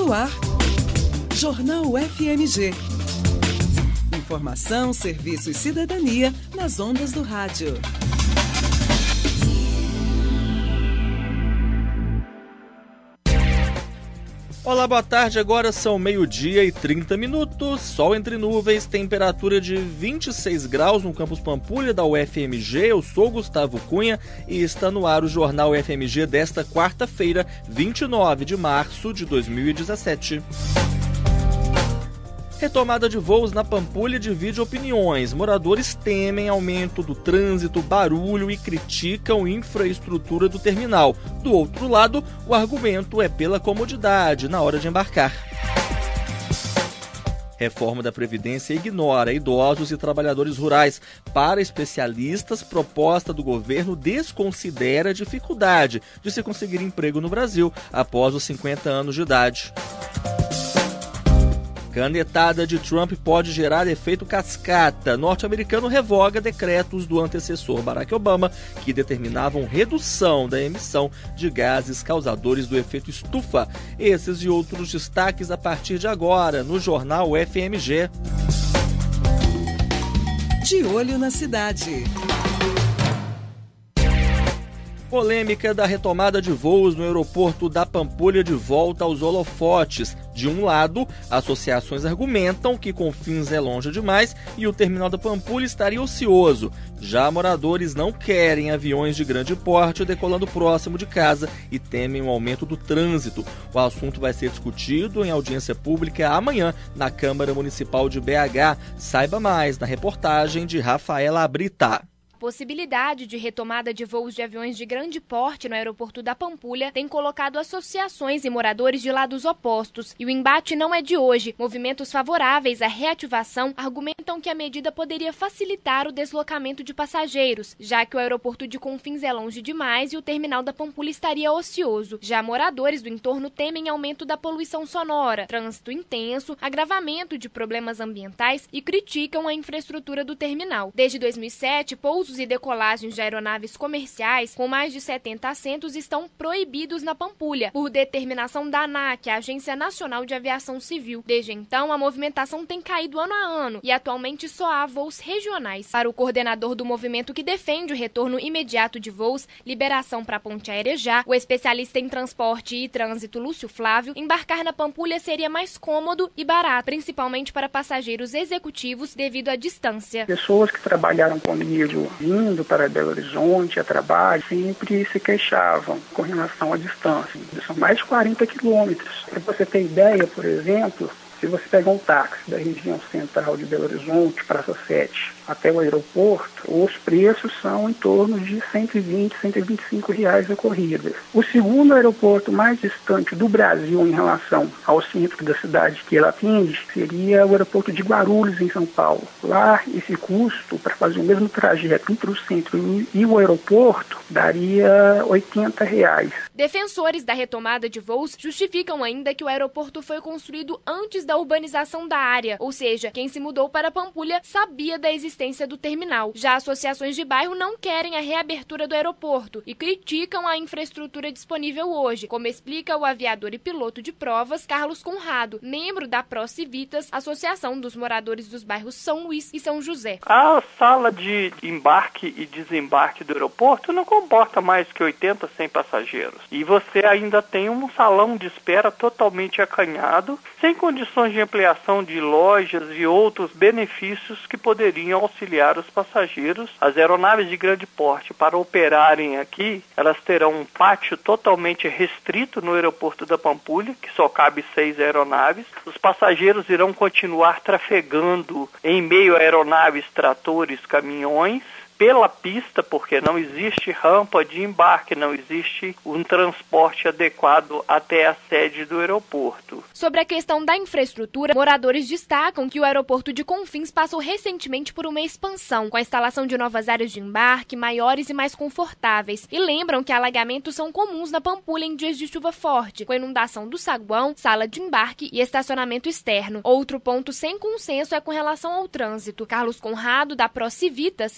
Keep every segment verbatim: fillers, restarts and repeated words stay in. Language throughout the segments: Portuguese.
No ar, Jornal F M G. Informação, serviço e cidadania nas ondas do rádio. Olá, boa tarde. Agora são meio-dia e trinta minutos. Sol entre nuvens, temperatura de vinte e seis graus no campus Pampulha da U F M G. Eu sou Gustavo Cunha e está no ar o Jornal F M G desta quarta-feira, vinte e nove de março de dois mil e dezessete. Retomada de voos na Pampulha divide opiniões. Moradores temem aumento do trânsito, barulho e criticam infraestrutura do terminal. Do outro lado, o argumento é pela comodidade na hora de embarcar. Reforma da Previdência ignora idosos e trabalhadores rurais. Para especialistas, proposta do governo desconsidera a dificuldade de se conseguir emprego no Brasil após os cinquenta anos de idade. Canetada de Trump pode gerar efeito cascata. Norte-americano revoga decretos do antecessor Barack Obama que determinavam redução da emissão de gases causadores do efeito estufa. Esses e outros destaques a partir de agora no Jornal F M G. De olho na cidade. Polêmica da retomada de voos no aeroporto da Pampulha de volta aos holofotes. De um lado, associações argumentam que Confins é longe demais e o terminal da Pampulha estaria ocioso. Já moradores não querem aviões de grande porte decolando próximo de casa e temem um aumento do trânsito. O assunto vai ser discutido em audiência pública amanhã na Câmara Municipal de B H. Saiba mais na reportagem de Rafaela Abrita. Possibilidade de retomada de voos de aviões de grande porte no aeroporto da Pampulha tem colocado associações e moradores de lados opostos. E o embate não é de hoje. Movimentos favoráveis à reativação argumentam que a medida poderia facilitar o deslocamento de passageiros, já que o aeroporto de Confins é longe demais e o terminal da Pampulha estaria ocioso. Já moradores do entorno temem aumento da poluição sonora, trânsito intenso, agravamento de problemas ambientais e criticam a infraestrutura do terminal. Desde dois mil e sete, pousos e decolagens de aeronaves comerciais com mais de setenta assentos estão proibidos na Pampulha, por determinação da ANAC, a Agência Nacional de Aviação Civil. Desde então, a movimentação tem caído ano a ano e atualmente só há voos regionais. Para o coordenador do movimento que defende o retorno imediato de voos, liberação para a ponte aérea já, o especialista em transporte e trânsito Lúcio Flávio, embarcar na Pampulha seria mais cômodo e barato, principalmente para passageiros executivos devido à distância. Pessoas que trabalharam comigo vindo para Belo Horizonte a trabalho, sempre se queixavam com relação à distância. São mais de quarenta quilômetros. Para você ter ideia, por exemplo, se você pegar um táxi da região central de Belo Horizonte, Praça sete, até o aeroporto, os preços são em torno de cento e vinte, cento e vinte e cinco reais a corrida. O segundo aeroporto mais distante do Brasil em relação ao centro da cidade que ela atende seria o aeroporto de Guarulhos, em São Paulo. Lá, esse custo para fazer o mesmo trajeto entre o centro e o aeroporto daria oitenta reais. Defensores da retomada de voos justificam ainda que o aeroporto foi construído antes da urbanização da área, ou seja, quem se mudou para Pampulha sabia da existência do terminal. Já associações de bairro não querem a reabertura do aeroporto e criticam a infraestrutura disponível hoje, como explica o aviador e piloto de provas Carlos Conrado, membro da ProCivitas, Associação dos Moradores dos Bairros São Luís e São José. A sala de embarque e desembarque do aeroporto não comporta mais que oitenta, cem passageiros. E você ainda tem um salão de espera totalmente acanhado, sem condições de ampliação de lojas e outros benefícios que poderiam auxiliar os passageiros. As aeronaves de grande porte, para operarem aqui, elas terão um pátio totalmente restrito no aeroporto da Pampulha, que só cabe seis aeronaves. Os passageiros irão continuar trafegando em meio a aeronaves, tratores, caminhões, pela pista, porque não existe rampa de embarque, não existe um transporte adequado até a sede do aeroporto. Sobre a questão da infraestrutura, moradores destacam que o aeroporto de Confins passou recentemente por uma expansão, com a instalação de novas áreas de embarque, maiores e mais confortáveis, e lembram que alagamentos são comuns na Pampulha em dias de chuva forte, com inundação do saguão, sala de embarque e estacionamento externo. Outro ponto sem consenso é com relação ao trânsito. Carlos Conrado, da ProCivitas, representa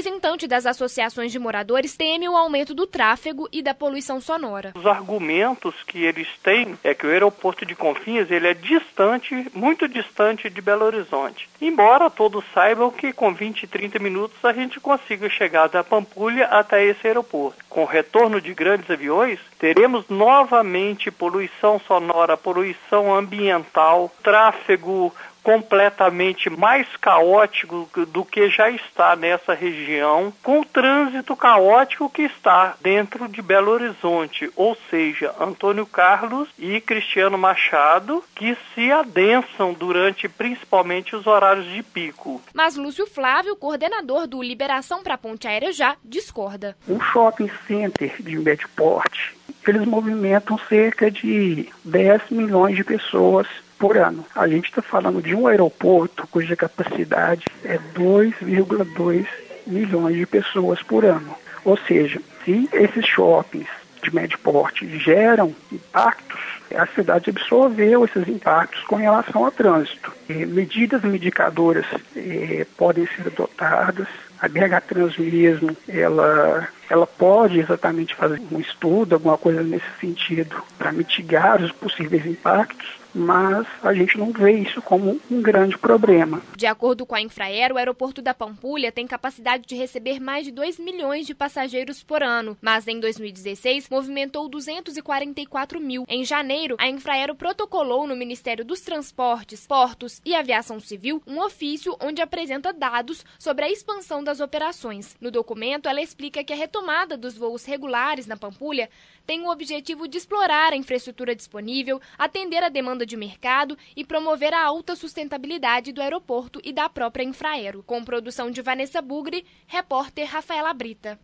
representante das associações de moradores teme o aumento do tráfego e da poluição sonora. Os argumentos que eles têm é que o aeroporto de Confins ele é distante, muito distante de Belo Horizonte. Embora todos saibam que com vinte, trinta minutos a gente consiga chegar da Pampulha até esse aeroporto. Com o retorno de grandes aviões, teremos novamente poluição sonora, poluição ambiental, tráfego completamente mais caótico do que já está nessa região, com o trânsito caótico que está dentro de Belo Horizonte, ou seja, Antônio Carlos e Cristiano Machado, que se adensam durante principalmente os horários de pico. Mas Lúcio Flávio, coordenador do Liberação para a Ponte Aérea Já, discorda. Um shopping center de médio porte, eles movimentam cerca de dez milhões de pessoas por ano. A gente está falando de um aeroporto cuja capacidade é dois vírgula dois milhões de pessoas por ano. Ou seja, se esses shoppings de médio porte geram impactos, a cidade absorveu esses impactos com relação ao trânsito. E medidas mitigadoras eh, podem ser adotadas. A B H Trans mesmo, ela, ela pode exatamente fazer um estudo, alguma coisa nesse sentido, para mitigar os possíveis impactos, mas a gente não vê isso como um grande problema. De acordo com a Infraero, o aeroporto da Pampulha tem capacidade de receber mais de dois milhões de passageiros por ano, mas em dois mil e dezesseis movimentou duzentos e quarenta e quatro mil. Em janeiro, a Infraero protocolou no Ministério dos Transportes, Portos e Aviação Civil um ofício onde apresenta dados sobre a expansão das operações. No documento, ela explica que a retomada dos voos regulares na Pampulha tem o objetivo de explorar a infraestrutura disponível, atender a demanda de mercado e promover a alta sustentabilidade do aeroporto e da própria Infraero. Com produção de Vanessa Bugre, repórter Rafaela Brita.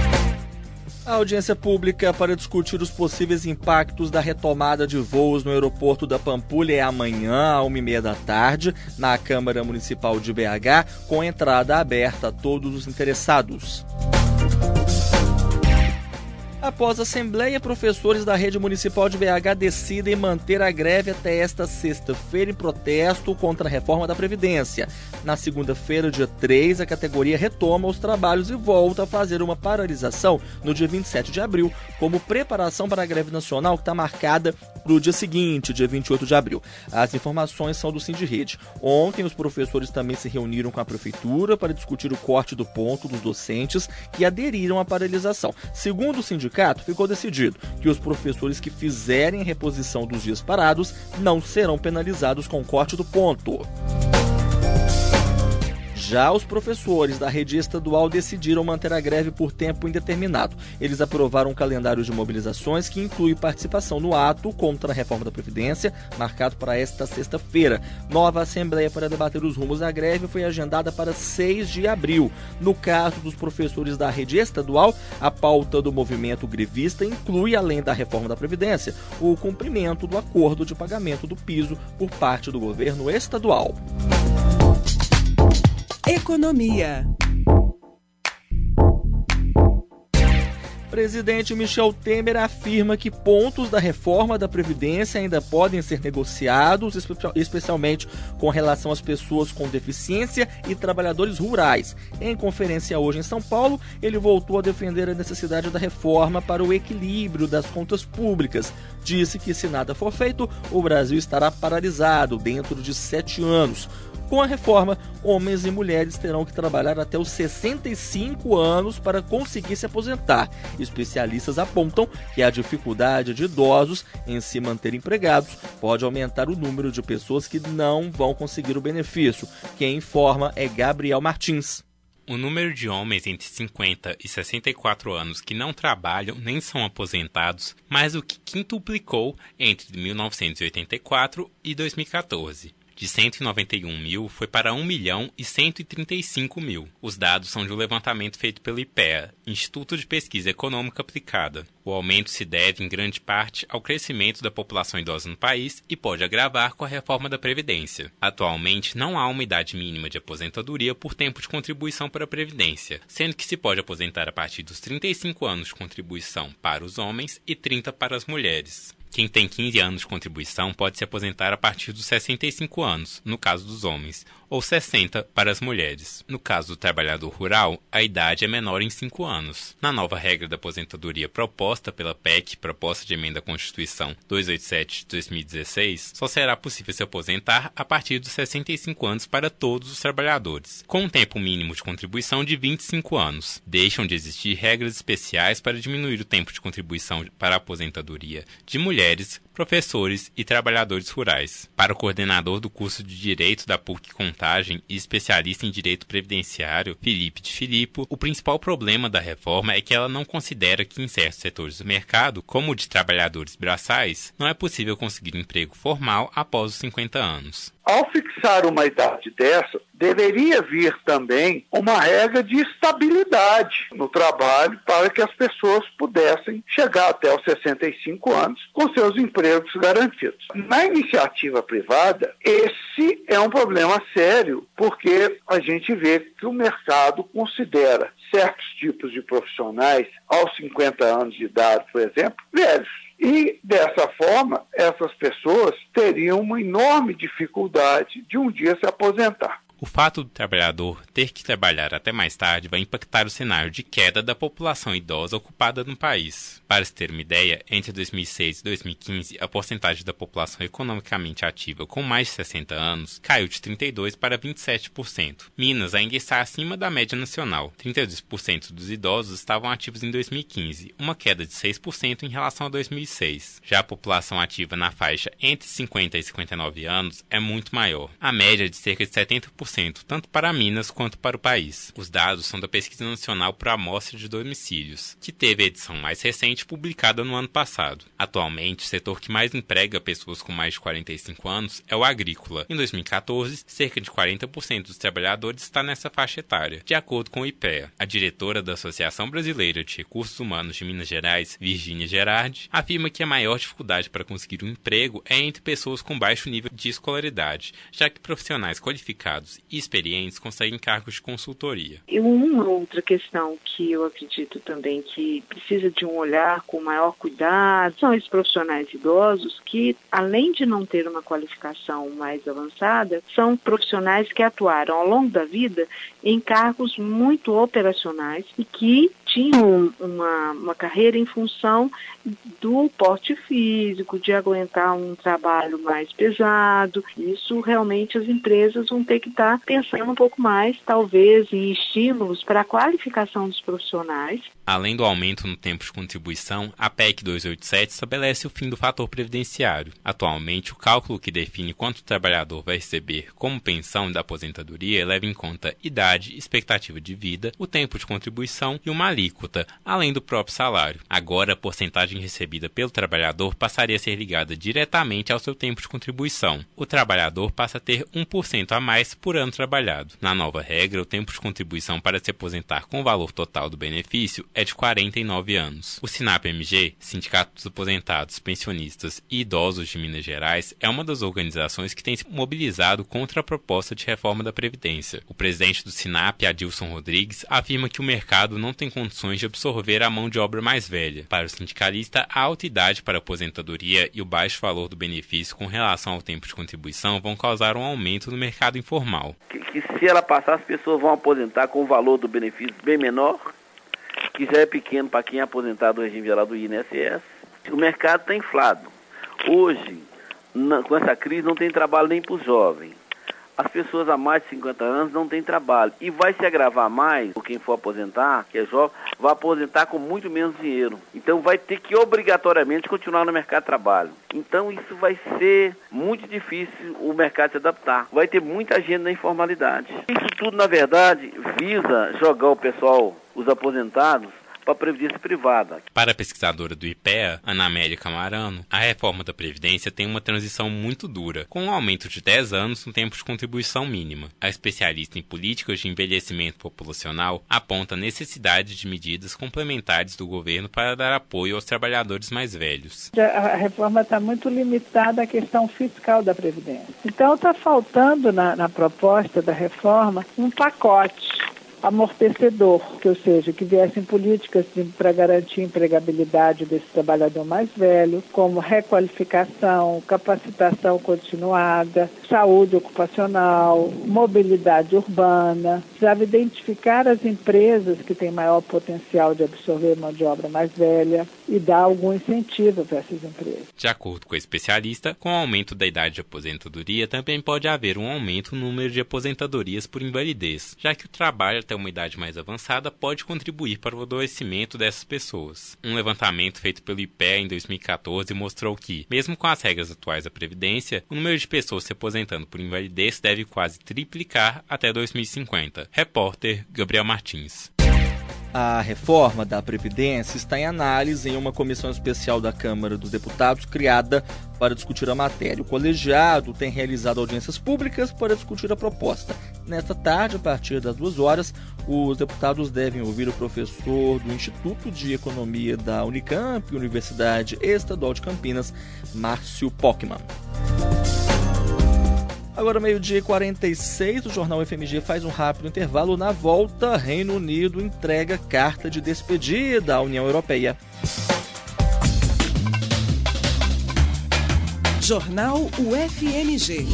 A audiência pública para discutir os possíveis impactos da retomada de voos no aeroporto da Pampulha é amanhã, às uma e meia da tarde, na Câmara Municipal de B H, com entrada aberta a todos os interessados. Após a Assembleia, professores da rede municipal de B H decidem manter a greve até esta sexta-feira em protesto contra a reforma da Previdência. Na segunda-feira, dia três, a categoria retoma os trabalhos e volta a fazer uma paralisação no dia vinte e sete de abril, como preparação para a greve nacional que está marcada para o dia seguinte, dia vinte e oito de abril. As informações são do Sindirrede. Ontem, os professores também se reuniram com a prefeitura para discutir o corte do ponto dos docentes que aderiram à paralisação. Segundo o sindicato, ficou decidido que os professores que fizerem a reposição dos dias parados não serão penalizados com corte do ponto. Já os professores da rede estadual decidiram manter a greve por tempo indeterminado. Eles aprovaram um calendário de mobilizações que inclui participação no ato contra a reforma da Previdência, marcado para esta sexta-feira. Nova assembleia para debater os rumos da greve foi agendada para seis de abril. No caso dos professores da rede estadual, a pauta do movimento grevista inclui, além da reforma da Previdência, o cumprimento do acordo de pagamento do piso por parte do governo estadual. Economia. Presidente Michel Temer afirma que pontos da reforma da Previdência ainda podem ser negociados, especialmente com relação às pessoas com deficiência e trabalhadores rurais. Em conferência hoje em São Paulo, ele voltou a defender a necessidade da reforma para o equilíbrio das contas públicas. Disse que, se nada for feito, o Brasil estará paralisado dentro de sete anos. Com a reforma, homens e mulheres terão que trabalhar até os sessenta e cinco anos para conseguir se aposentar. Especialistas apontam que a dificuldade de idosos em se manter empregados pode aumentar o número de pessoas que não vão conseguir o benefício. Quem informa é Gabriel Martins. O número de homens entre cinquenta e sessenta e quatro anos que não trabalham nem são aposentados mais do que quintuplicou entre mil novecentos e oitenta e quatro e dois mil e quatorze. De cento e noventa e um mil foi para um milhão e cento e trinta e cinco mil. Os dados são de um levantamento feito pelo I P E A, Instituto de Pesquisa Econômica Aplicada. O aumento se deve, em grande parte, ao crescimento da população idosa no país e pode agravar com a reforma da Previdência. Atualmente, não há uma idade mínima de aposentadoria por tempo de contribuição para a Previdência, sendo que se pode aposentar a partir dos trinta e cinco anos de contribuição para os homens e trinta para as mulheres. Quem tem quinze anos de contribuição pode se aposentar a partir dos sessenta e cinco anos, no caso dos homens, ou sessenta para as mulheres. No caso do trabalhador rural, a idade é menor em cinco anos. Na nova regra da aposentadoria proposta pela P E C, proposta de emenda à Constituição duzentos e oitenta e sete de dois mil e dezesseis, só será possível se aposentar a partir dos sessenta e cinco anos para todos os trabalhadores, com um tempo mínimo de contribuição de vinte e cinco anos. Deixam de existir regras especiais para diminuir o tempo de contribuição para a aposentadoria de mulheres, professores e trabalhadores rurais. Para o coordenador do curso de Direito da P U C Contagem e especialista em Direito Previdenciário, Felipe de Filippo, o principal problema da reforma é que ela não considera que em certos setores do mercado, como o de trabalhadores braçais, não é possível conseguir emprego formal após os cinquenta anos. Ao fixar uma idade dessa, deveria vir também uma regra de estabilidade no trabalho para que as pessoas pudessem chegar até os sessenta e cinco anos com seus empregos garantidos. Na iniciativa privada, esse é um problema sério, porque a gente vê que o mercado considera certos tipos de profissionais aos cinquenta anos de idade, por exemplo, velhos. E, dessa forma, essas pessoas teriam uma enorme dificuldade de um dia se aposentar. O fato do trabalhador ter que trabalhar até mais tarde vai impactar o cenário de queda da população idosa ocupada no país. Para se ter uma ideia, entre dois mil e seis e dois mil e quinze, a porcentagem da população economicamente ativa com mais de sessenta anos caiu de trinta e dois por cento para vinte e sete por cento. Minas ainda está acima da média nacional. trinta e dois por cento dos idosos estavam ativos em dois mil e quinze, uma queda de seis por cento em relação a dois mil e seis. Já a população ativa na faixa entre cinquenta e cinquenta e nove anos é muito maior. A média é de cerca de setenta por cento, tanto para Minas quanto para o país. Os dados são da Pesquisa Nacional por Amostra de Domicílios, que teve a edição mais recente publicada no ano passado. Atualmente, o setor que mais emprega pessoas com mais de quarenta e cinco anos é o agrícola. Em dois mil e quatorze, cerca de quarenta por cento dos trabalhadores está nessa faixa etária, de acordo com o I P E A. A diretora da Associação Brasileira de Recursos Humanos de Minas Gerais, Virgínia Gerardi, afirma que a maior dificuldade para conseguir um emprego é entre pessoas com baixo nível de escolaridade, já que profissionais qualificados e experientes conseguem cargos de consultoria. E uma outra questão que eu acredito também que precisa de um olhar com maior cuidado são esses profissionais idosos que, além de não ter uma qualificação mais avançada, são profissionais que atuaram ao longo da vida em cargos muito operacionais e que tinham uma, uma carreira em função do porte físico, de aguentar um trabalho mais pesado. Isso realmente as empresas vão ter que estar pensando um pouco mais, talvez, em estímulos para a qualificação dos profissionais. Além do aumento no tempo de contribuição, a P E C duzentos e oitenta e sete estabelece o fim do fator previdenciário. Atualmente, o cálculo que define quanto o trabalhador vai receber como pensão da aposentadoria leva em conta idade, expectativa de vida, o tempo de contribuição e uma alíquota, além do próprio salário. Agora, a porcentagem recebida pelo trabalhador passaria a ser ligada diretamente ao seu tempo de contribuição. O trabalhador passa a ter um por cento a mais por ano trabalhado. Na nova regra, o tempo de contribuição para se aposentar com o valor total do benefício é de quarenta e nove anos. O SINAP-M G, Sindicato dos Aposentados, Pensionistas e Idosos de Minas Gerais, é uma das organizações que tem se mobilizado contra a proposta de reforma da Previdência. O presidente do SINAP, Adilson Rodrigues, afirma que o mercado não tem condições de absorver a mão de obra mais velha. Para o sindicalista, a alta idade para a aposentadoria e o baixo valor do benefício com relação ao tempo de contribuição vão causar um aumento no mercado informal. Que, que se ela passar, as pessoas vão aposentar com o valor do benefício bem menor, que já é pequeno para quem é aposentado no regime geral do I N S S. O mercado está inflado. Hoje, na, com essa crise, não tem trabalho nem para os jovens. As pessoas há mais de cinquenta anos não têm trabalho. E vai se agravar mais, por quem for aposentar, que é jovem, vai aposentar com muito menos dinheiro. Então vai ter que obrigatoriamente continuar no mercado de trabalho. Então isso vai ser muito difícil o mercado se adaptar. Vai ter muita gente na informalidade. Isso tudo, na verdade, visa jogar o pessoal, os aposentados, para a Previdência privada. Para a pesquisadora do I P E A, Ana Amélia Camarano, a reforma da Previdência tem uma transição muito dura, com um aumento de dez anos no tempo de contribuição mínima. A especialista em políticas de envelhecimento populacional aponta a necessidade de medidas complementares do governo para dar apoio aos trabalhadores mais velhos. A reforma está muito limitada à questão fiscal da Previdência. Então está faltando na, na proposta da reforma um pacote amortecedor, que, ou seja, que viessem políticas para garantir a empregabilidade desse trabalhador mais velho, como requalificação, capacitação continuada, saúde ocupacional, mobilidade urbana. Precisava identificar as empresas que têm maior potencial de absorver mão de obra mais velha e dar algum incentivo para essas empresas. De acordo com a especialista, com o aumento da idade de aposentadoria, também pode haver um aumento no número de aposentadorias por invalidez, já que o trabalho até uma idade mais avançada pode contribuir para o adoecimento dessas pessoas. Um levantamento feito pelo I P E A em dois mil e quatorze mostrou que, mesmo com as regras atuais da Previdência, o número de pessoas se aposentando por invalidez deve quase triplicar até dois mil e cinquenta. Repórter Gabriel Martins. A reforma da Previdência está em análise em uma comissão especial da Câmara dos Deputados criada para discutir a matéria. O colegiado tem realizado audiências públicas para discutir a proposta. Nesta tarde, a partir das duas horas, os deputados devem ouvir o professor do Instituto de Economia da Unicamp, Universidade Estadual de Campinas, Márcio Pockmann. Agora, meio-dia e quarenta e seis, o Jornal F M G faz um rápido intervalo. Na volta, Reino Unido entrega carta de despedida à União Europeia. Jornal U F M G.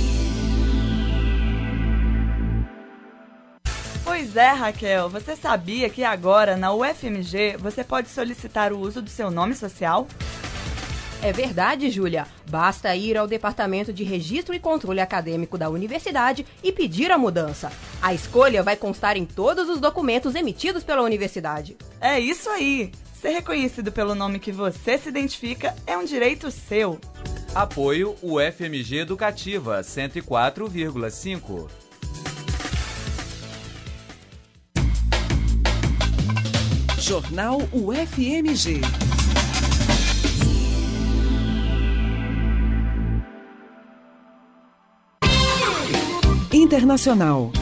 Pois é, Raquel, você sabia que agora na U F M G você pode solicitar o uso do seu nome social? É verdade, Júlia. Basta ir ao Departamento de Registro e Controle Acadêmico da Universidade e pedir a mudança. A escolha vai constar em todos os documentos emitidos pela universidade. É isso aí! Ser reconhecido pelo nome que você se identifica é um direito seu. Apoio U F M G Educativa cento e quatro vírgula cinco. Jornal U F M G. Internacional.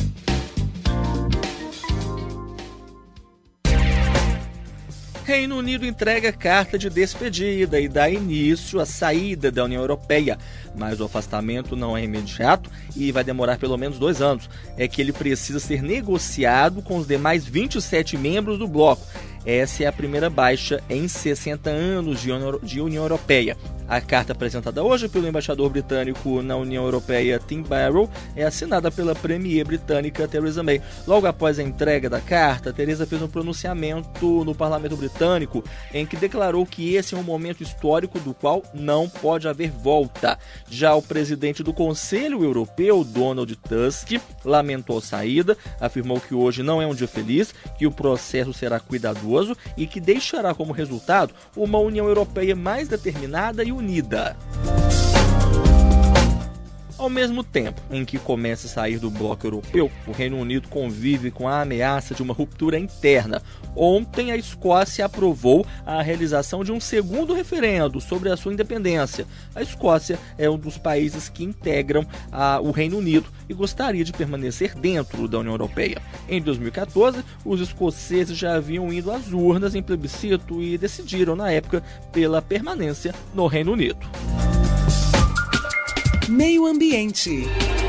Reino Unido entrega carta de despedida e dá início à saída da União Europeia, mas o afastamento não é imediato e vai demorar pelo menos dois anos. É que ele precisa ser negociado com os demais vinte e sete membros do bloco. Essa é a primeira baixa em sessenta anos de União Europeia. A carta apresentada hoje pelo embaixador britânico na União Europeia, Tim Barrow, é assinada pela premier britânica Theresa May. Logo após a entrega da carta, Theresa fez um pronunciamento no parlamento britânico em que declarou que esse é um momento histórico do qual não pode haver volta. Já o presidente do Conselho Europeu, Donald Tusk, lamentou a saída, afirmou que hoje não é um dia feliz, que o processo será cuidadoso e que deixará como resultado uma União Europeia mais determinada e unida. Ao mesmo tempo em que começa a sair do bloco europeu, o Reino Unido convive com a ameaça de uma ruptura interna. Ontem, a Escócia aprovou a realização de um segundo referendo sobre a sua independência. A Escócia é um dos países que integram a, o Reino Unido e gostaria de permanecer dentro da União Europeia. Em dois mil e quatorze, os escoceses já haviam ido às urnas em plebiscito e decidiram, na época, pela permanência no Reino Unido. Meio Ambiente.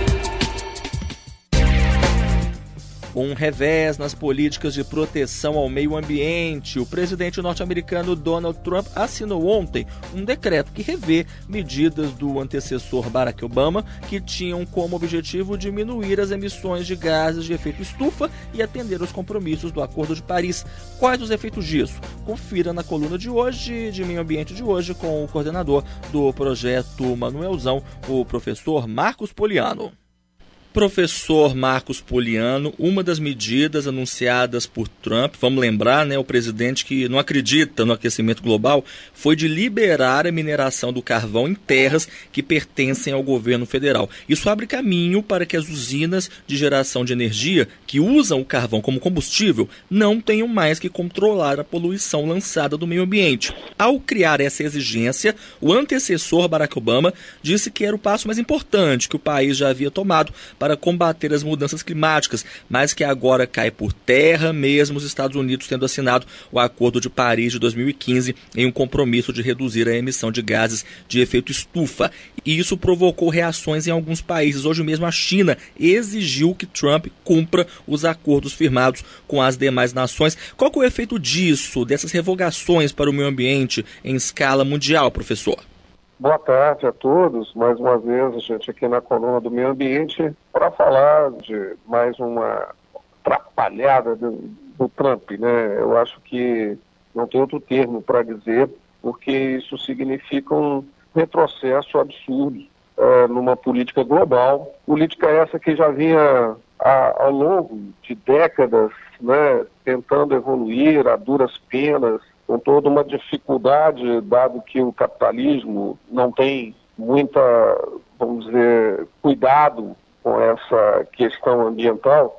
Um revés nas políticas de proteção ao meio ambiente. O presidente norte-americano Donald Trump assinou ontem um decreto que revê medidas do antecessor Barack Obama que tinham como objetivo diminuir as emissões de gases de efeito estufa e atender aos compromissos do Acordo de Paris. Quais os efeitos disso? Confira na coluna de hoje, de Meio Ambiente de hoje, com o coordenador do projeto Manuelzão, o professor Marcos Poliano. Professor Marcos Poliano, uma das medidas anunciadas por Trump, vamos lembrar, né, o presidente que não acredita no aquecimento global, foi de liberar a mineração do carvão em terras que pertencem ao governo federal. Isso abre caminho para que as usinas de geração de energia que usam o carvão como combustível não tenham mais que controlar a poluição lançada do meio ambiente. Ao criar essa exigência, o antecessor Barack Obama disse que era o passo mais importante que o país já havia tomado para para combater as mudanças climáticas, mas que agora cai por terra, mesmo os Estados Unidos tendo assinado o Acordo de Paris de dois mil e quinze em um compromisso de reduzir a emissão de gases de efeito estufa. E isso provocou reações em alguns países. Hoje mesmo a China exigiu que Trump cumpra os acordos firmados com as demais nações. Qual que é o efeito disso, dessas revogações para o meio ambiente em escala mundial, professor? Boa tarde a todos. Mais uma vez, a gente aqui na coluna do meio ambiente para falar de mais uma atrapalhada do, do Trump, né? Eu acho que não tem outro termo para dizer, porque isso significa um retrocesso absurdo uh, numa política global. Política essa que já vinha a, ao longo de décadas, né, tentando evoluir a duras penas, com toda uma dificuldade, dado que o capitalismo não tem muita, vamos dizer, cuidado com essa questão ambiental.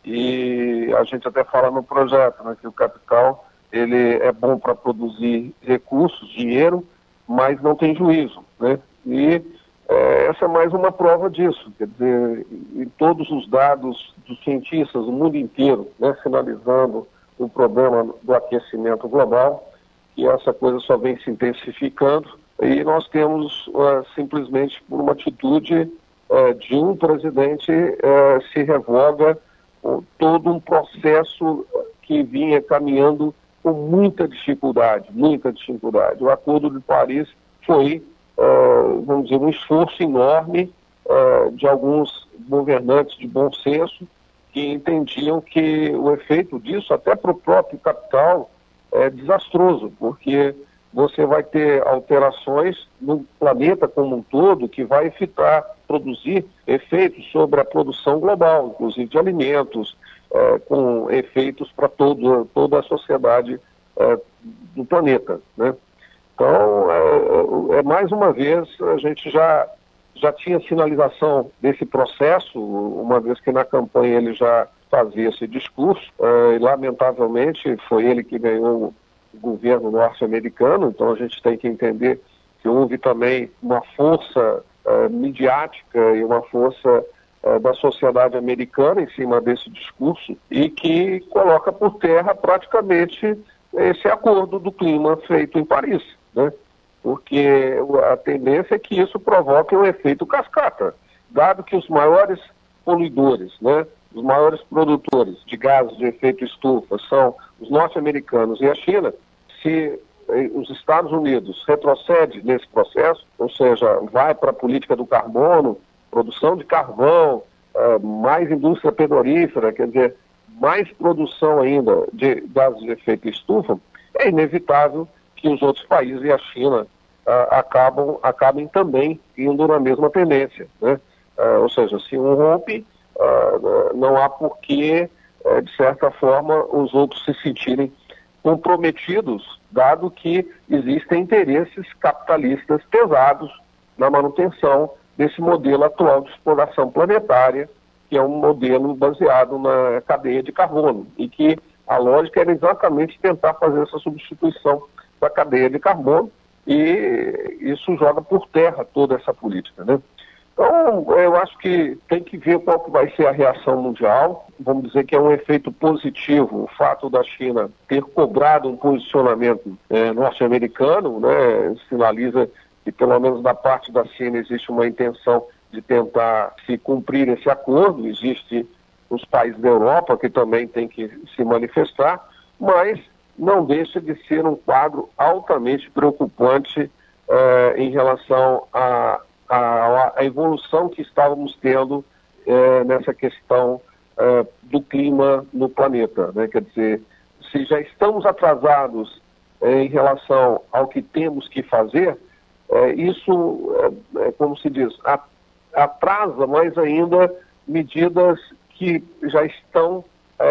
E a gente até fala no projeto, né, que o capital ele é bom para produzir recursos, dinheiro, mas não tem juízo, né? E é, essa é mais uma prova disso. Quer dizer, em todos os dados dos cientistas do mundo inteiro, né, sinalizando o problema do aquecimento global, que essa coisa só vem se intensificando, e nós temos uh, simplesmente por uma atitude uh, de um presidente uh, se revoga uh, todo um processo que vinha caminhando com muita dificuldade, muita dificuldade. O Acordo de Paris foi, uh, vamos dizer, um esforço enorme uh, de alguns governantes de bom senso que entendiam que o efeito disso, até para o próprio capital, é desastroso, porque você vai ter alterações no planeta como um todo que vai afetar, produzir efeitos sobre a produção global, inclusive de alimentos, é, com efeitos para todo, toda a sociedade é, do planeta, né? Então, é, é, mais uma vez, a gente já, já tinha sinalização desse processo, uma vez que na campanha ele já fazia esse discurso, uh, e lamentavelmente foi ele que ganhou o governo norte-americano, então a gente tem que entender que houve também uma força uh, midiática e uma força uh, da sociedade americana em cima desse discurso e que coloca por terra praticamente esse acordo do clima feito em Paris, né? Porque a tendência é que isso provoque um efeito cascata, dado que os maiores poluidores, né, os maiores produtores de gases de efeito estufa são os norte-americanos e a China. Se eh, os Estados Unidos retrocede nesse processo, ou seja, vai para a política do carbono, produção de carvão, uh, mais indústria petrolífera, quer dizer, mais produção ainda de gases de efeito estufa, é inevitável que os outros países e a China uh, acabam, acabem também indo na mesma tendência, né? Uh, ou seja, se um rompe, Uh, não há por que, uh, de certa forma, os outros se sentirem comprometidos, dado que existem interesses capitalistas pesados na manutenção desse modelo atual de exploração planetária, que é um modelo baseado na cadeia de carbono, e que a lógica era exatamente tentar fazer essa substituição da cadeia de carbono, e isso joga por terra toda essa política, né? Então, eu acho que tem que ver qual que vai ser a reação mundial. Vamos dizer que é um efeito positivo o fato da China ter cobrado um posicionamento é, norte-americano, né? Sinaliza que, pelo menos da parte da China, existe uma intenção de tentar se cumprir esse acordo. Existe os países da Europa que também têm que se manifestar, mas não deixa de ser um quadro altamente preocupante é, em relação a A, a evolução que estávamos tendo eh, nessa questão eh, do clima no planeta, né? Quer dizer, se já estamos atrasados eh, em relação ao que temos que fazer, eh, isso, eh, como se diz, a, atrasa mais ainda medidas que já estão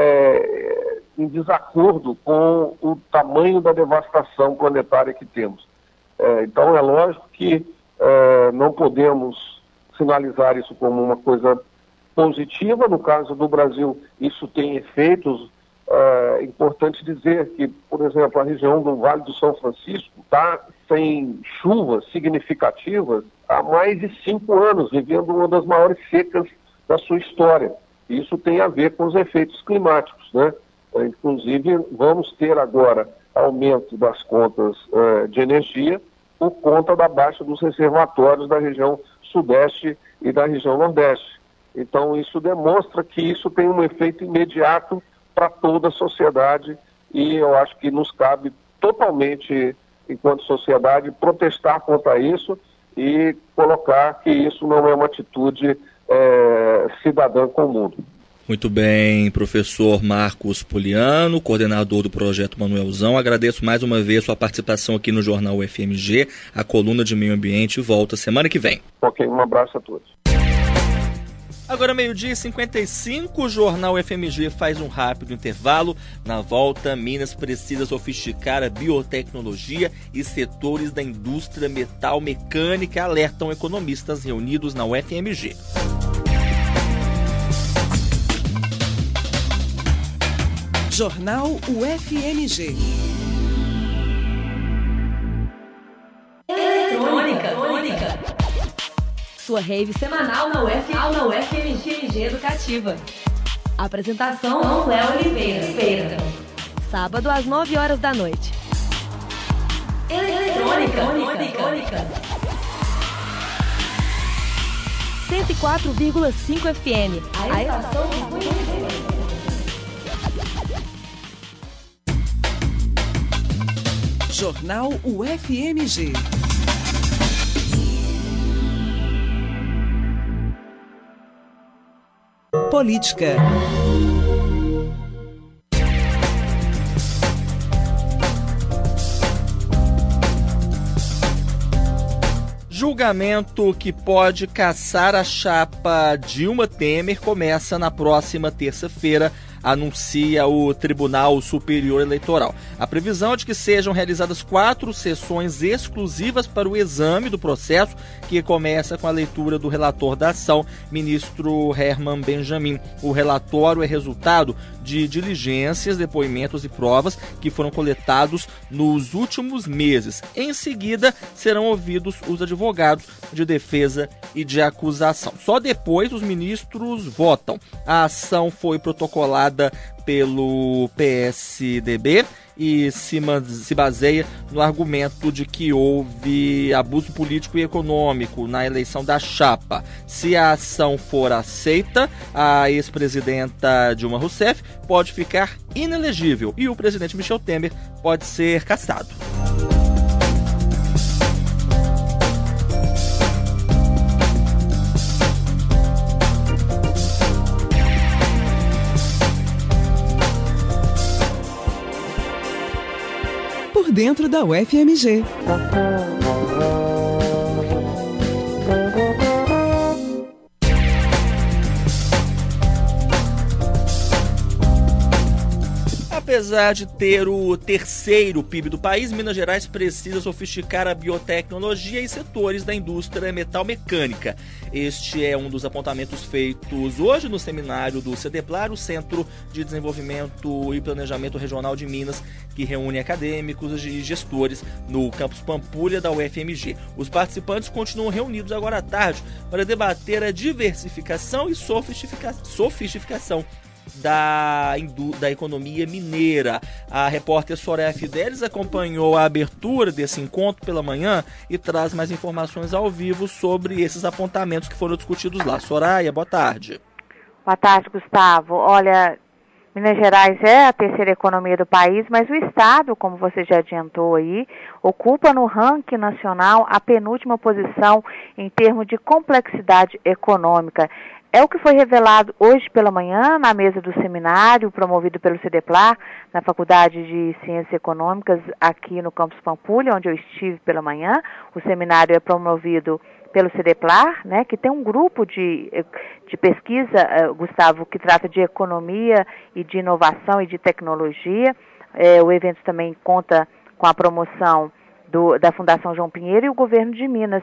eh, em desacordo com o tamanho da devastação planetária que temos. Eh, então é lógico que Uh, não podemos sinalizar isso como uma coisa positiva. No caso do Brasil, isso tem efeitos. É uh, importante dizer que, por exemplo, a região do Vale do São Francisco está sem chuvas significativas há mais de cinco anos, vivendo uma das maiores secas da sua história. Isso tem a ver com os efeitos climáticos, né? Inclusive, vamos ter agora aumento das contas uh, de energia por conta da baixa dos reservatórios da região sudeste e da região nordeste. Então, isso demonstra que isso tem um efeito imediato para toda a sociedade e eu acho que nos cabe totalmente, enquanto sociedade, protestar contra isso e colocar que isso não é uma atitude é, cidadã comum. Muito bem, professor Marcos Poliano, coordenador do Projeto Manuelzão. Agradeço mais uma vez sua participação aqui no Jornal U F M G. A coluna de Meio Ambiente volta semana que vem. Ok, um abraço a todos. Agora meio-dia e cinquenta e cinco, o Jornal U F M G faz um rápido intervalo. Na volta, Minas precisa sofisticar a biotecnologia e setores da indústria metal mecânica, alertam economistas reunidos na U F M G. Jornal U F M G. Eletrônica. Eletrônica. Sua rave semanal na U F, na U F M G Educativa. Apresentação Cléo Oliveira. Oliveira. Sábado às nove horas da noite. Eletrônica. Eletrônica. cento e quatro vírgula cinco F M. A estação do conhecimento. Jornal U F M G. Política. Julgamento que pode caçar a chapa Dilma Temer começa na próxima terça-feira, anuncia o Tribunal Superior Eleitoral. A previsão é de que sejam realizadas quatro sessões exclusivas para o exame do processo, que começa com a leitura do relator da ação, ministro Herman Benjamin. O relatório é resultado de diligências, depoimentos e provas que foram coletados nos últimos meses. Em seguida, serão ouvidos os advogados de defesa e de acusação. Só depois os ministros votam. A ação foi protocolada pelo P S D B e se, se baseia no argumento de que houve abuso político e econômico na eleição da chapa. Se a ação for aceita, a ex-presidenta Dilma Rousseff pode ficar inelegível e o presidente Michel Temer pode ser cassado. Dentro da U F M G. Apesar de ter o terceiro P I B do país, Minas Gerais precisa sofisticar a biotecnologia e setores da indústria metal mecânica. Este é um dos apontamentos feitos hoje no seminário do CEDEPLAR, o Centro de Desenvolvimento e Planejamento Regional de Minas, que reúne acadêmicos e gestores no campus Pampulha da U F M G. Os participantes continuam reunidos agora à tarde para debater a diversificação e sofistica- sofisticação Da, da economia mineira. A repórter Soraya Fidelis acompanhou a abertura desse encontro pela manhã e traz mais informações ao vivo sobre esses apontamentos que foram discutidos lá. Soraya, boa tarde. Boa tarde, Gustavo. Olha, Minas Gerais é a terceira economia do país, mas o estado, como você já adiantou aí, ocupa no ranking nacional a penúltima posição em termos de complexidade econômica. É o que foi revelado hoje pela manhã na mesa do seminário promovido pelo CEDEPLAR, na Faculdade de Ciências Econômicas, aqui no campus Pampulha, onde eu estive pela manhã. O seminário é promovido pelo CEDEPLAR, né, que tem um grupo de, de pesquisa, uh, Gustavo, que trata de economia e de inovação e de tecnologia. É, o evento também conta com a promoção Do, da Fundação João Pinheiro e o governo de Minas.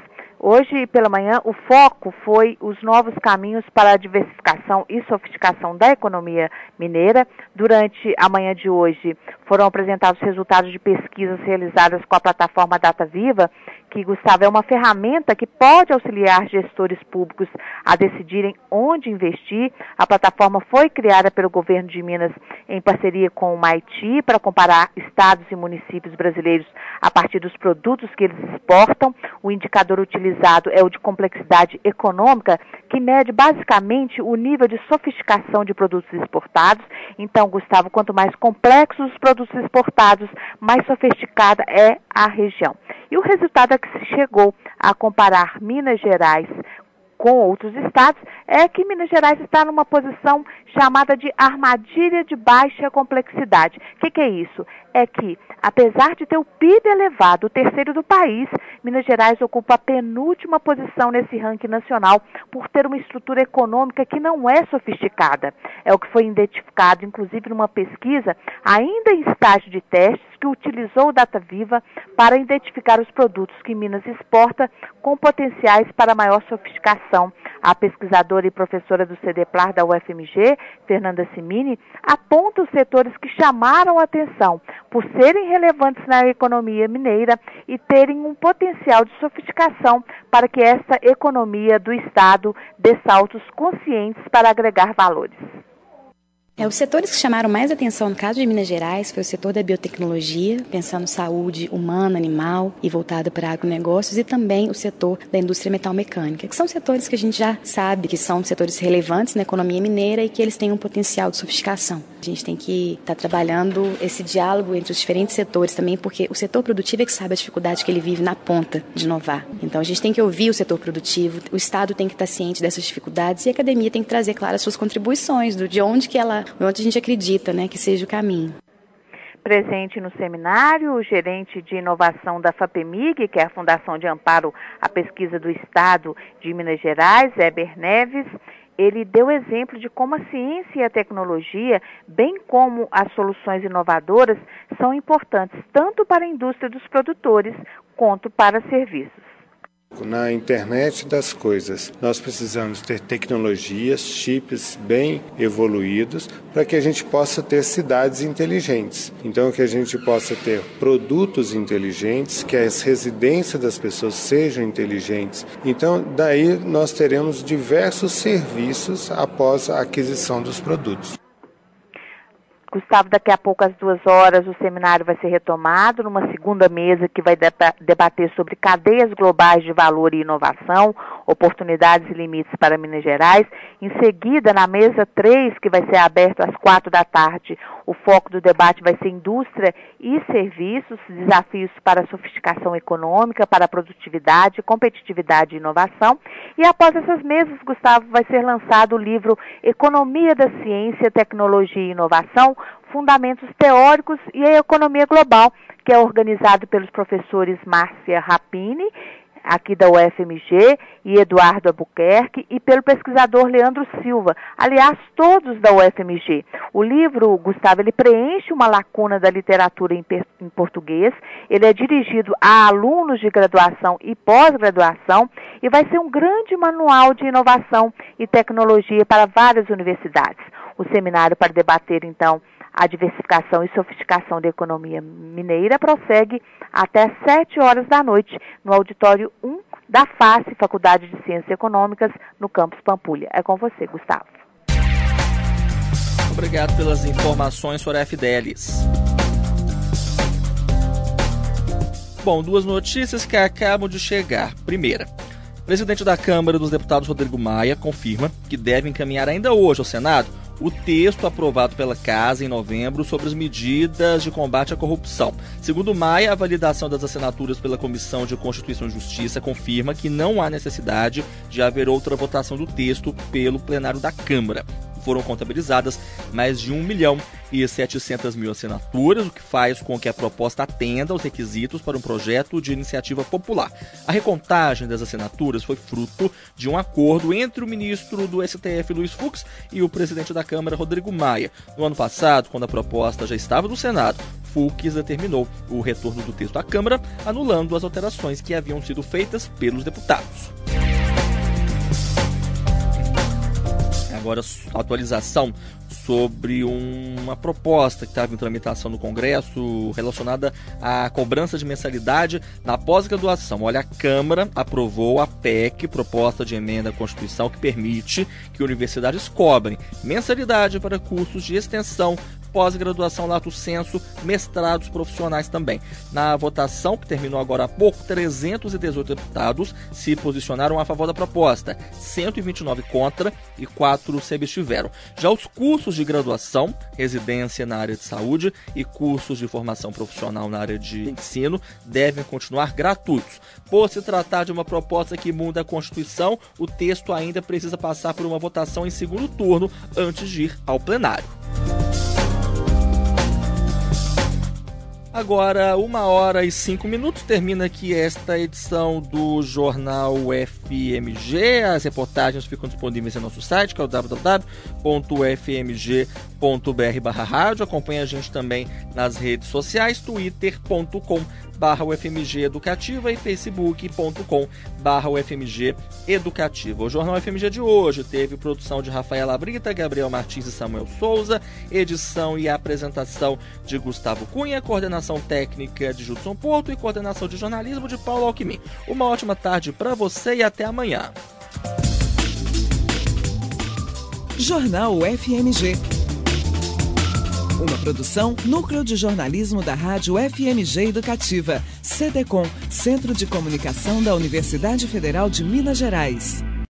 Hoje pela manhã o foco foi os novos caminhos para a diversificação e sofisticação da economia mineira. Durante a manhã de hoje foram apresentados resultados de pesquisas realizadas com a plataforma DataViva, que, Gustavo, é uma ferramenta que pode auxiliar gestores públicos a decidirem onde investir. A plataforma foi criada pelo governo de Minas em parceria com o M I T para comparar estados e municípios brasileiros a partir dos produtos que eles exportam. O indicador utilizado é o de complexidade econômica, que mede basicamente o nível de sofisticação de produtos exportados. Então, Gustavo, quanto mais complexos os produtos exportados, mais sofisticada é a região. E o resultado é que se chegou a comparar Minas Gerais com outros estados é que Minas Gerais está numa posição chamada de armadilha de baixa complexidade. O que, que é isso? É que, apesar de ter o P I B elevado, o terceiro do país, Minas Gerais ocupa a penúltima posição nesse ranking nacional por ter uma estrutura econômica que não é sofisticada. É o que foi identificado, inclusive, numa pesquisa, ainda em estágio de testes, que utilizou o DataViva para identificar os produtos que Minas exporta com potenciais para maior sofisticação. A pesquisadora e professora do CEDEPLAR da U F M G, Fernanda Simini, aponta os setores que chamaram a atenção por serem relevantes na economia mineira e terem um potencial de sofisticação para que essa economia do Estado dê saltos conscientes para agregar valores. É, os setores que chamaram mais atenção no caso de Minas Gerais foi o setor da biotecnologia, pensando saúde humana, animal e voltado para agronegócios, e também o setor da indústria metalmecânica, que são setores que a gente já sabe que são setores relevantes na economia mineira e que eles têm um potencial de sofisticação. A gente tem que estar tá trabalhando esse diálogo entre os diferentes setores também, porque o setor produtivo é que sabe a dificuldade que ele vive na ponta de inovar. Então a gente tem que ouvir o setor produtivo, o Estado tem que estar ciente dessas dificuldades e a academia tem que trazer, claro, as suas contribuições, do, de onde que ela onde a gente acredita, né, que seja o caminho. Presente no seminário, o gerente de inovação da FAPEMIG, que é a Fundação de Amparo à Pesquisa do Estado de Minas Gerais, Heber Neves, ele deu exemplo de como a ciência e a tecnologia, bem como as soluções inovadoras, são importantes tanto para a indústria dos produtores quanto para serviços. Na internet das coisas, nós precisamos ter tecnologias, chips bem evoluídos para que a gente possa ter cidades inteligentes. Então, que a gente possa ter produtos inteligentes, que as residências das pessoas sejam inteligentes. Então, daí nós teremos diversos serviços após a aquisição dos produtos. Gustavo, daqui a pouco às duas horas o seminário vai ser retomado numa segunda mesa que vai debater sobre cadeias globais de valor e inovação, oportunidades e limites para Minas Gerais. Em seguida, na mesa três, que vai ser aberta às quatro da tarde, o foco do debate vai ser indústria e serviços, desafios para a sofisticação econômica, para a produtividade, competitividade e inovação. E após essas mesas, Gustavo, vai ser lançado o livro Economia da Ciência, Tecnologia e Inovação, Fundamentos Teóricos e a Economia Global, que é organizado pelos professores Márcia Rapini, aqui da U F M G, e Eduardo Albuquerque, e pelo pesquisador Leandro Silva, aliás, todos da U F M G. O livro, Gustavo, ele preenche uma lacuna da literatura em, em português, ele é dirigido a alunos de graduação e pós-graduação, e vai ser um grande manual de inovação e tecnologia para várias universidades. O seminário para debater, então, a diversificação e sofisticação da economia mineira prossegue até às sete horas da noite, no auditório um da F A C, Faculdade de Ciências Econômicas, no campus Pampulha. É com você, Gustavo. Obrigado pelas informações sobre a F D Ls. Bom, duas notícias que acabam de chegar. Primeira, o presidente da Câmara dos Deputados, Rodrigo Maia, confirma que deve encaminhar ainda hoje ao Senado o texto aprovado pela Casa em novembro sobre as medidas de combate à corrupção. Segundo Maia, a validação das assinaturas pela Comissão de Constituição e Justiça confirma que não há necessidade de haver outra votação do texto pelo plenário da Câmara. foram contabilizadas mais de um milhão e setecentas mil assinaturas, o que faz com que a proposta atenda aos requisitos para um projeto de iniciativa popular. A recontagem das assinaturas foi fruto de um acordo entre o ministro do S T F, Luiz Fux, e o presidente da Câmara, Rodrigo Maia. No ano passado, quando a proposta já estava no Senado, Fux determinou o retorno do texto à Câmara, anulando as alterações que haviam sido feitas pelos deputados. Agora, atualização sobre uma proposta que estava em tramitação no Congresso relacionada à cobrança de mensalidade na pós-graduação. Olha, a Câmara aprovou a P E C, proposta de emenda à Constituição, que permite que universidades cobrem mensalidade para cursos de extensão, pós-graduação lato sensu, mestrados profissionais também. Na votação, que terminou agora há pouco, trezentos e dezoito deputados se posicionaram a favor da proposta, cento e vinte e nove contra e quatro se abstiveram. Já os cursos de graduação, residência na área de saúde e cursos de formação profissional na área de ensino devem continuar gratuitos. Por se tratar de uma proposta que muda a Constituição, o texto ainda precisa passar por uma votação em segundo turno antes de ir ao plenário. Agora, uma hora e cinco minutos, termina aqui esta edição do Jornal F M G. As reportagens ficam disponíveis em nosso site, que é o w w w ponto f m g ponto b r barra rádio. Acompanhe a gente também nas redes sociais, twitter ponto com barra U F M G Educativa e facebook ponto com barra U F M G Educativa. O Jornal F M G de hoje teve produção de Rafaela Brita, Gabriel Martins e Samuel Souza, edição e apresentação de Gustavo Cunha, coordenação técnica de Judson Porto e coordenação de jornalismo de Paulo Alquimim. Uma ótima tarde para você e até amanhã. Jornal F M G. Uma produção Núcleo de Jornalismo da Rádio F M G Educativa. C D C O M, Centro de Comunicação da Universidade Federal de Minas Gerais.